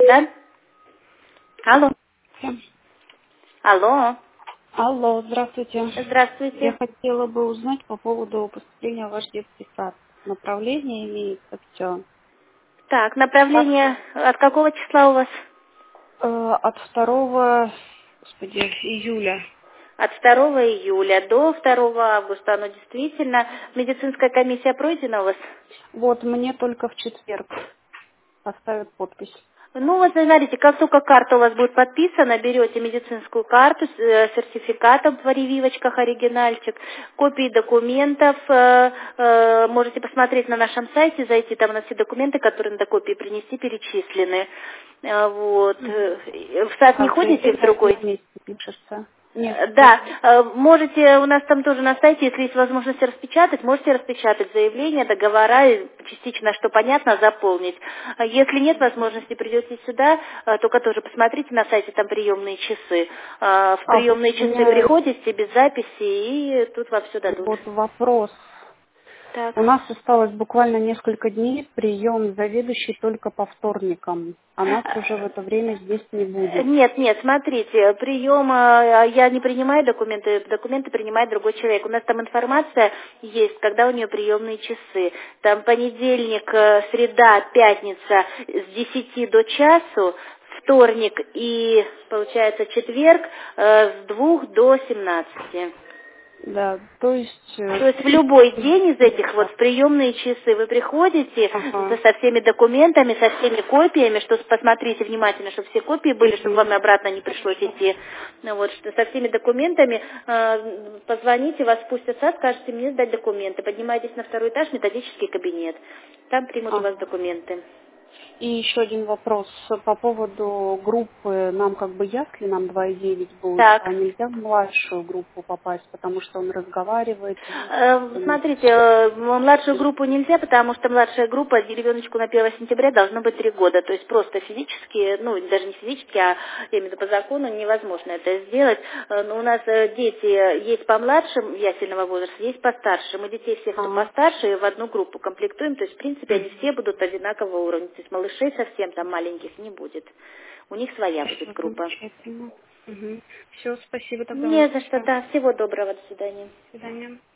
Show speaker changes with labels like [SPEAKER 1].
[SPEAKER 1] Да? Алло. Алло.
[SPEAKER 2] Алло, здравствуйте. Я
[SPEAKER 1] Здравствуйте.
[SPEAKER 2] хотела бы узнать по поводу поступления в ваш детский сад. Направление имеется все.
[SPEAKER 1] Так, направление от какого числа у вас?
[SPEAKER 2] От 2, господи, июля.
[SPEAKER 1] От 2 июля до 2 августа. Оно действительно. Медицинская комиссия пройдена у вас?
[SPEAKER 2] Вот мне только в четверг поставят подпись.
[SPEAKER 1] Ну, вот смотрите, как только карта у вас будет подписана, берете медицинскую карту с сертификатом в прививочках, оригинальчик, копии документов, можете посмотреть на нашем сайте, зайти там на все документы, которые надо копии принести, перечислены. Вот. В сад не
[SPEAKER 2] Как
[SPEAKER 1] ходите в
[SPEAKER 2] заявление в
[SPEAKER 1] другой?
[SPEAKER 2] одном месте пишется? Нет,
[SPEAKER 1] Да, можете, у нас там тоже на сайте, если есть возможность распечатать, можете распечатать заявление, договора, и частично, что понятно, заполнить. Если нет возможности, придете сюда, только тоже посмотрите на сайте, там приемные часы. В
[SPEAKER 2] вот
[SPEAKER 1] приемные
[SPEAKER 2] у
[SPEAKER 1] часы
[SPEAKER 2] меня
[SPEAKER 1] приходите без записи, и тут вам все дадут.
[SPEAKER 2] вот вопрос.
[SPEAKER 1] Так.
[SPEAKER 2] У нас осталось буквально несколько дней, прием заведующий только по вторникам, а нас уже в это время здесь не будет.
[SPEAKER 1] Нет, нет, смотрите, прием, я не принимаю документы, документы принимает другой человек. У нас там информация есть, когда у нее приемные часы. Там понедельник, среда, пятница с 10 до часу, вторник и, получается, четверг с 2 до 17.
[SPEAKER 2] Да, то есть,
[SPEAKER 1] То есть в любой день из этих вот в приемные часы вы приходите
[SPEAKER 2] ага,
[SPEAKER 1] со всеми документами, со всеми копиями, что посмотрите внимательно, чтобы все копии были, чтобы вам обратно не пришлось идти. Ну вот, что со всеми документами позвоните, вас пустят в сад, скажете мне сдать документы. Поднимайтесь на 2 этаж, методический кабинет. Там примут у вас
[SPEAKER 2] ага.
[SPEAKER 1] документы.
[SPEAKER 2] И еще один вопрос по поводу группы. Нам как бы ясли, нам 2,9 будет,
[SPEAKER 1] Так.
[SPEAKER 2] а нельзя в младшую группу попасть, потому что он разговаривает.
[SPEAKER 1] Смотрите, младшую группу нельзя, потому что младшая группа ребеночку на 1 сентября должно быть 3 года. То есть просто физически, ну даже не физически, а я имею в виду по закону невозможно это сделать. Но у нас дети есть помладше ясельного возраста, есть постарше. Мы детей всех, кто
[SPEAKER 2] Ага.
[SPEAKER 1] постарше, в одну группу комплектуем. То есть в принципе они все будут одинакового уровня. То есть малышей совсем там маленьких не будет. У них своя будет
[SPEAKER 2] Хорошо,
[SPEAKER 1] группа.
[SPEAKER 2] замечательно. Все, спасибо тогда вам
[SPEAKER 1] Не за что,
[SPEAKER 2] большое.
[SPEAKER 1] да. Всего доброго, до свидания.
[SPEAKER 2] До свидания.